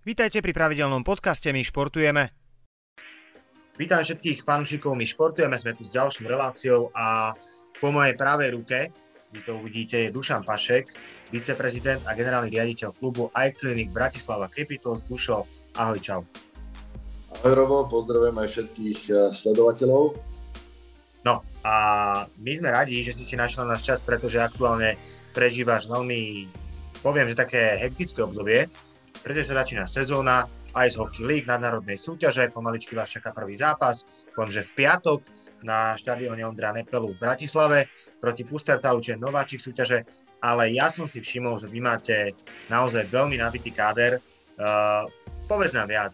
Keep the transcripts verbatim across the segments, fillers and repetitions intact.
Vítajte pri pravidelnom podcaste My športujeme. Vítam všetkých fanúšikov My športujeme, sme tu s ďalšou reláciou a po mojej pravej ruke, vy to uvidíte, je Dušan Pašek, viceprezident a generálny riaditeľ klubu iClinic Bratislava Capitals. Dušo, ahoj, čau. Ahoj Robo, pozdravujem aj všetkých sledovateľov. No a my sme radi, že si si našiel náš čas, pretože aktuálne prežívaš veľmi, poviem, že také hektické obdobie, pretože sa začína sezóna Ice Hockey League, nadnárodnej súťaže, pomaličky vás čaká prvý zápas, poviem, že v piatok na štadióne Ondreja Nepelu v Bratislave proti Pustertalu, čiže nováčik súťaže, ale ja som si všimol, že vy máte naozaj veľmi nabitý káder. Uh, povedz nám viac.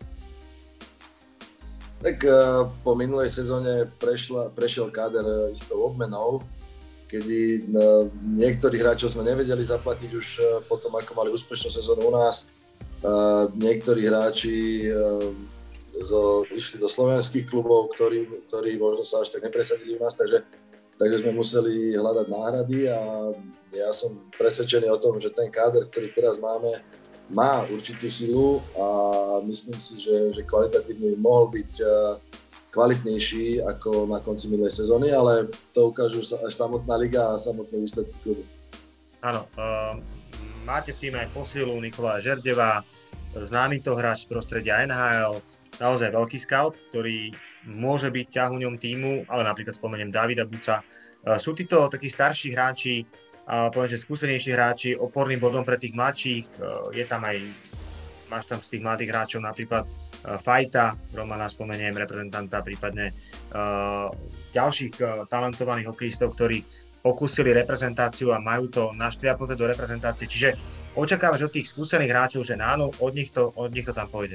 Tak uh, po minulej sezóne prešla, prešiel káder istou obmenou, kedy uh, niektorých hráčov sme nevedeli zaplatiť už uh, potom, ako mali úspešnú sezónu u nás. Uh, niektorí hráči uh, zo, išli do slovenských klubov, ktorí, ktorí možno sa až tak nepresadili u nás, takže, takže sme museli hľadať náhrady a ja som presvedčený o tom, že ten káder, ktorý teraz máme, má určitú silu a myslím si, že, že kvalitatívne mohol byť uh, kvalitnejší ako na konci minulej sezóny, ale to ukážu až samotná liga a samotné výsledky klubu. Áno, uh... máte v týme aj posilu Nikolaja Žerdeva, známy to hráč z prostredia en há el, naozaj veľký scout, ktorý môže byť ťahuňom týmu, ale napríklad spomeniem Davida Buca. Sú títo takí starší hráči, a poviem, že skúsenejší hráči, oporným bodom pre tých mladších. Je tam aj, máš tam z tých mladých hráčov napríklad Fajta, Romana spomeniem, reprezentanta, prípadne uh, ďalších uh, talentovaných hokejistov, ktorí pokúsili reprezentáciu a majú to naštriapnuté do reprezentácie. Čiže očakávaš od tých skúsených hráčov, že áno, od nich to, od nich to tam pôjde.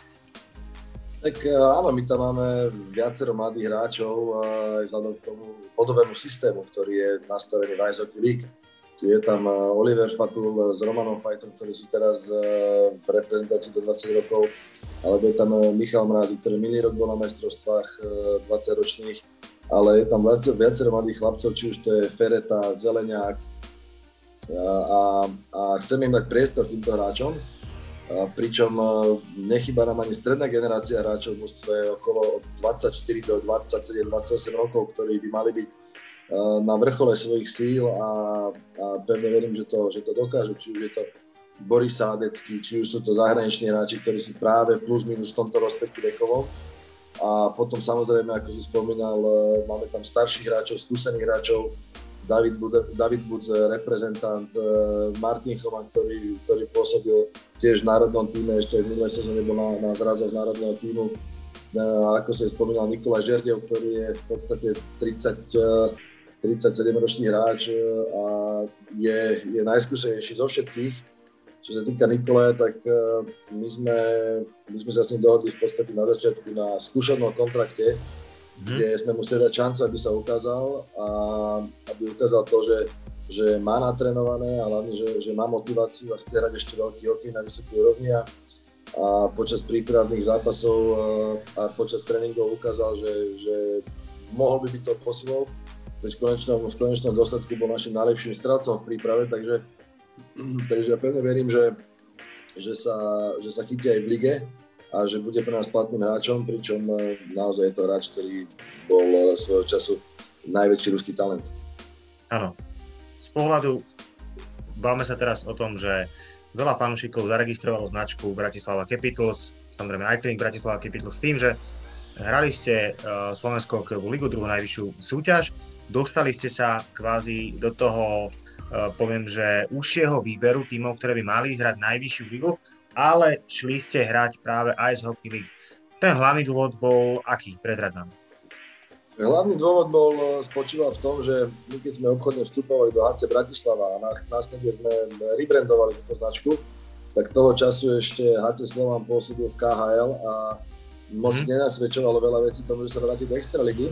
Tak áno, my tam máme viacero mladých hráčov aj vzhľadom k tomu bodovému systému, ktorý je nastavený v Ice Hockey League. Tu je tam Oliver Fatul s Romanom Fajtom, ktorí sú teraz v reprezentácii do dvadsať rokov, alebo je tam Michal Mrázik, ktorý minulý rok bol na majstrovstvách dvadsaťročných. Ale je tam viacero mladých chlapcov, či už to je Fereta, Zeleniak a, a, a chcem im dať priestor týmto hráčom, a pričom nechýba nám ani stredná generácia hráčov v mužstve okolo dvadsaťštyri do dvadsaťsedem dvadsaťosem rokov, ktorí by mali byť na vrchole svojich síl a, a pevne verím, že to, že to dokážu, či už je to Boris Sádecký, či už sú to zahraniční hráči, ktorí sú práve plus minus v tomto rozpekti vekovom. A potom samozrejme, ako si spomínal, máme tam starších hráčov, skúsených hráčov, David Bud, David Budz, reprezentant, Martin Choman, ktorý, ktorý pôsobil tiež v národnom týme, ešte v minulej sezóne bol na, na zrazoch národného týmu. A ako si spomínal, Nikolaj Žerdev, ktorý je v podstate tridsať, tridsaťsedemročný hráč a je, je najskúsenejší zo všetkých. Čo sa týka Nikolaja, tak my sme, my sme sa s ním dohodli v podstate na začiatku na skúšanom kontrakte, mm. kde sme museli dať šancu, aby sa ukázal a aby ukázal to, že, že má natrénované a hlavne, že, že má motiváciu a chce hrať ešte veľký hokej na vysokej úrovni a počas prípravných zápasov a počas tréningov ukázal, že, že mohol by byť to posilou. V konečnom, v konečnom dôsledku bol našim najlepším strelcom v príprave, takže Takže ja pevne verím, že, že, sa, že sa chytí aj v lige a že bude pre nás platným hráčom, pričom naozaj je to hráč, ktorý bol svojho času najväčší ruský talent. Áno. Z pohľadu, bavme sa teraz o tom, že veľa fanúšikov zaregistrovalo značku Bratislava Capitals, samozrejme iClinic Bratislava Capitals s tým, že hrali ste uh, Slovenskú hokejovú ligu, druhú najvyššiu súťaž, dostali ste sa kvázi do toho Uh, poviem, že užšieho výberu tímov, ktoré by mali hrať najvyššiu ligu, ale šli ste hrať práve Ice Hockey League. Ten hlavný dôvod bol aký pred radami? Hlavný dôvod bol spočíval v tom, že my keď sme obchodne vstupovali do há cé Bratislava a následne sme rebrandovali túto značku, tak toho času ešte há cé Slovan pôsobil v ká há el a moc hmm. nenasvedčovalo veľa vecí tomu, že sa vráti do extraligy.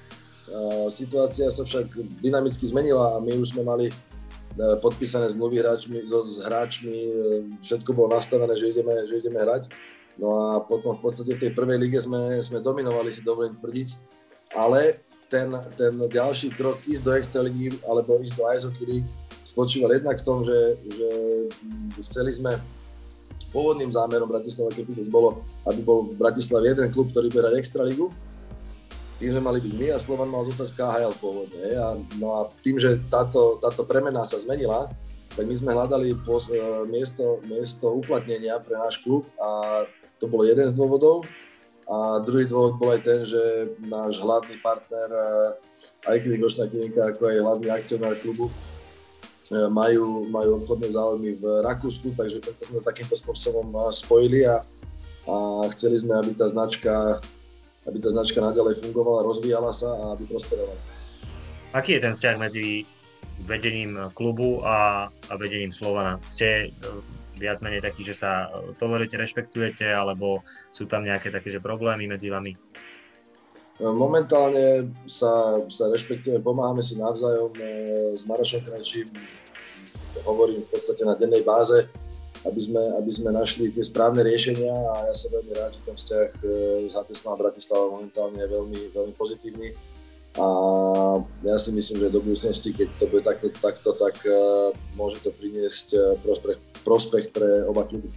Situácia sa však dynamicky zmenila a my už sme mali podpísané zmluvy hráčmi, so, s hráčmi, všetko bolo nastavené, že ideme, že ideme hrať. No a potom v podstate v tej prvej lige sme, sme dominovali, si dovolím tvrdiť, ale ten, ten ďalší krok ísť do extraligy alebo ísť do Ice Hockey League spočíval jednak v tom, že, že chceli sme pôvodným zámerom Bratislava Capitals bolo, aby bol v Bratislave jeden klub, ktorý bude hrať extraligu. Tým sme mali byť my a Slovan mal zostať v ká há el pôvodne. A, no a tým, že táto, táto premená sa zmenila, tak my sme hľadali pos, miesto, miesto uplatnenia pre náš klub a to bol jeden z dôvodov. A druhý dôvod bol aj ten, že náš hlavný partner, aj keď Gošná klinika, ako aj hlavný akcionár klubu, majú, majú obchodné záujmy v Rakúsku, takže preto sme takýmto spôsobom spojili a, a chceli sme, aby tá značka, aby tá značka naďalej fungovala, rozvíjala sa a aby prosperovala. Aký je ten vzťah medzi vedením klubu a, a vedením Slovana? Ste viac menej takí, že sa tolerujete, rešpektujete, alebo sú tam nejaké také že problémy medzi vami? Momentálne sa, sa rešpektujeme, pomáhame si navzájom. S Marošom Krajčím hovorím v podstate na dennej báze, aby sme, aby sme našli tie správne riešenia a ja sa veľmi rád, že ten vzťah s há té Slava Bratislava momentálne je veľmi, veľmi pozitívny. A ja si myslím, že do budúcnosti, keď to bude takto, takto tak uh, môže to priniesť prospech, prospech pre oba kluby.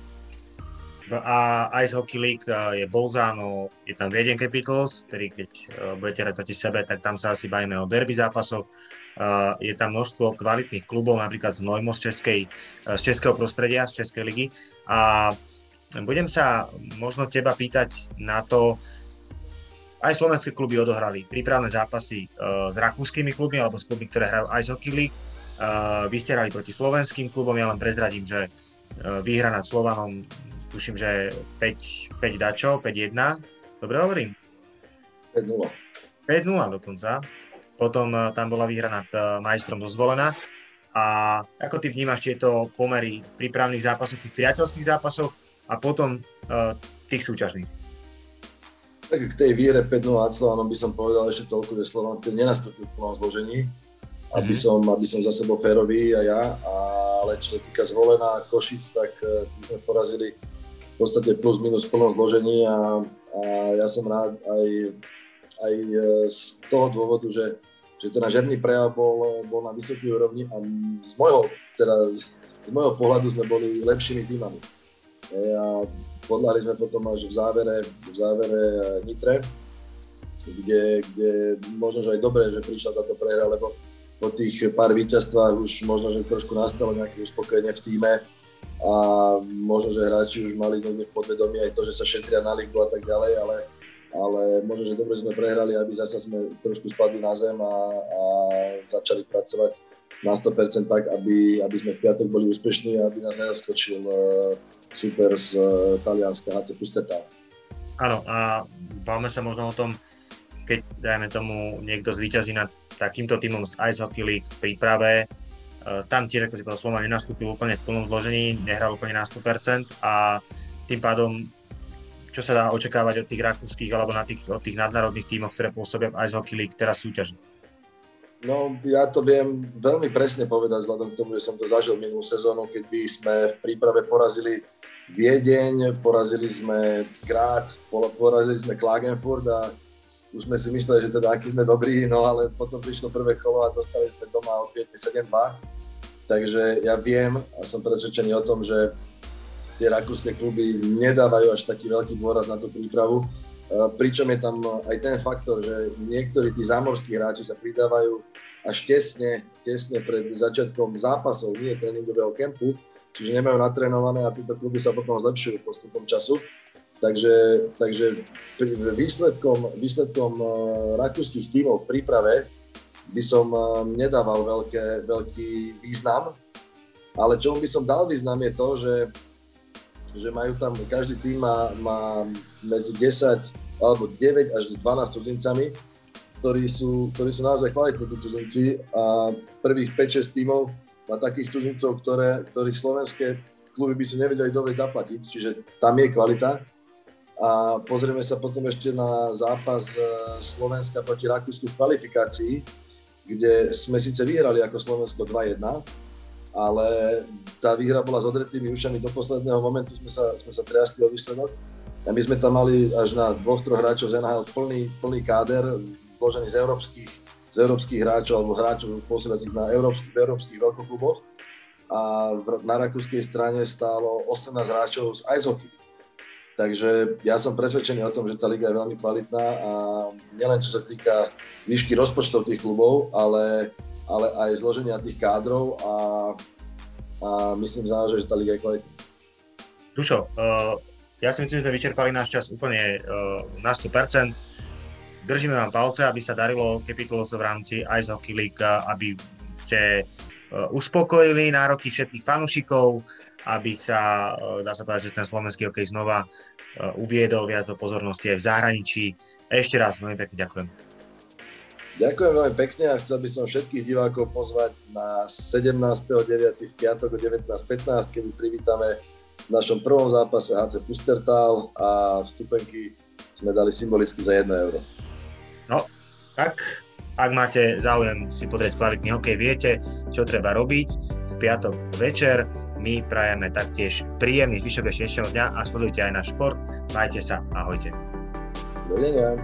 A Ice Hockey League je Bolzano, je tam Viedeň Capitals, ktorý keď budete hrať proti sebe, tak tam sa asi bavíme o derby zápasoch. Je tam množstvo kvalitných klubov, napríklad z Nojmo z, českej, z českého prostredia, z Českej ligy. A budem sa možno teba pýtať na to, aj slovenské kluby odohrali prípravné zápasy s rakúskymi klubmi alebo s klubmi, ktoré hrajú Ice Hockey League. Vy ste hrali proti slovenským klubom, ja len prezradím, že výhra nad Slovanom, tuším, že päť, päť dačo, päť jedna. Dobre hovorím? päť nula. päť nula dokonca. Potom tam bola výhra nad majstrom zo Zvolena. A ako ty vnímaš tieto pomery v prípravných zápasoch, tých priateľských zápasoch a potom uh, tých súťažných? Tak k tej výhre päť nula nad Slovanom by som povedal ešte toľko, že Slovan vtedy nenastúpil v plnom zložení, mm-hmm. aby, som, aby som za sebou férový a ja. A, ale čo sa týka Zvolena a Košic, tak uh, sme porazili v podstate plus minus v plnom zložení a, a ja som rád aj, aj z toho dôvodu, že, že ten náš herný prejav bol, bol na vysokej úrovni a z môjho, teda, z môjho pohľadu sme boli lepšími týmami. A podľahli sme potom až v závere, v závere Nitre, kde, kde možno, že aj dobre, že prišla táto prehra, lebo po tých pár víťazstvách už možno, že trošku nastalo nejaké uspokojenie v tíme. A možno, že hráči už mali niekde v podvedomí aj to, že sa šetria na ligu a tak ďalej, ale, ale možno, že dobre sme prehrali, aby zasa sme trošku spadli na zem a, a začali pracovať na sto percent tak, aby, aby sme v piatok boli úspešní a aby nás nezaskočil uh, super z uh, Talianska há cé Pustertal. Áno, a bavme sa možno o tom, keď dajme tomu niekto zvíťazí nad takýmto tímom z Ice Hockey League v príprave. Tam tiež, ako si povedal, Slovan nenastúpil úplne v plnom zložení, nehral úplne na sto percent a tým pádom, čo sa dá očakávať od tých rakúskych alebo na tých, od tých nadnárodných tímoch, ktoré pôsobia v Ice Hockey League teraz súťaží? No, ja to viem veľmi presne povedať, vzhľadom k tomu, že som to zažil minulú sezónu, keď sme v príprave porazili Viedeň, porazili sme Graz, porazili sme Klagenfurt a už sme si mysleli, že teda aký sme dobrí, no ale potom prišlo prvé kolo a dostali sme doma od piatich sedem dva. Takže ja viem a som presvedčený o tom, že tie rakúske kluby nedávajú až taký veľký dôraz na tú prípravu. Pričom je tam aj ten faktor, že niektorí tí zámorskí hráči sa pridávajú až tesne, tesne pred začiatkom zápasov, nie tréningového kempu, čiže nemajú natrénované a títo kluby sa potom zlepšujú postupom času. Takže, takže výsledkom, výsledkom rakúskych tímov v príprave by som nedával veľké, veľký význam, ale čo by som dal význam je to, že, že majú tam, každý tým má, má medzi desať alebo deväť až dvanásť cudzincami, ktorí sú, ktorí sú naozaj kvalitní tí cudzinci a prvých päť šesť tímov má takých cudzincov, ktoré, ktorých slovenské kluby by si nevedeli dobre zaplatiť, čiže tam je kvalita. A pozrieme sa potom ešte na zápas Slovenska proti Rakúsku v kvalifikácii, kde sme síce vyhrali ako Slovensko dva jedna, ale tá výhra bola s odretými ušami, do posledného momentu sme sa, sme sa triasli o výsledok. A my sme tam mali až na dvoch, troch hráčov z en há el plný, plný káder, zložený z európskych, z európskych hráčov alebo hráčov pôsobiacich na európskych, európskych veľkokluboch. a na rakúskej strane stálo osemnásť hráčov z ice hockey. Takže ja som presvedčený o tom, že tá liga je veľmi kvalitná a nielen čo sa týka výšky rozpočtov tých klubov, ale, ale aj zloženia tých kádrov a, a myslím záleží, že tá liga je kvalitná. Dušo, uh, ja si myslím, že sme vyčerpali náš čas úplne uh, na sto percent. Držíme vám palce, aby sa darilo Capitals v rámci Ice Hockey League, aby ste uh, uspokojili nároky všetkých fanúšikov, aby sa, dá sa povedať, že ten slovenský hokej znova uviedol viac do pozornosti aj v zahraničí. Ešte raz veľmi pekne ďakujem. Ďakujem veľmi pekne a chcel by som všetkých divákov pozvať na sedemnásteho deviateho v piatok o devätnásť pätnásť, kedy privítame v našom prvom zápase há cé Pustertal a vstupenky sme dali symbolicky za jedno euro. No, tak ak máte záujem si pozrieť kvalitný hokej, viete, čo treba robiť v piatok večer. My prajeme taktiež príjemný zvyšok dnešného dňa a sledujte aj náš šport. Majte sa, ahojte. Dovidenia.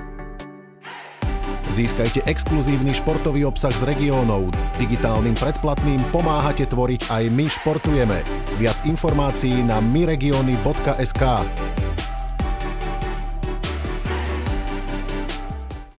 Získajte exkluzívny športový obsah z regiónov. Digitálnym predplatným pomáhate tvoriť aj My športujeme. Viac informácií na myregiony bodka es ká.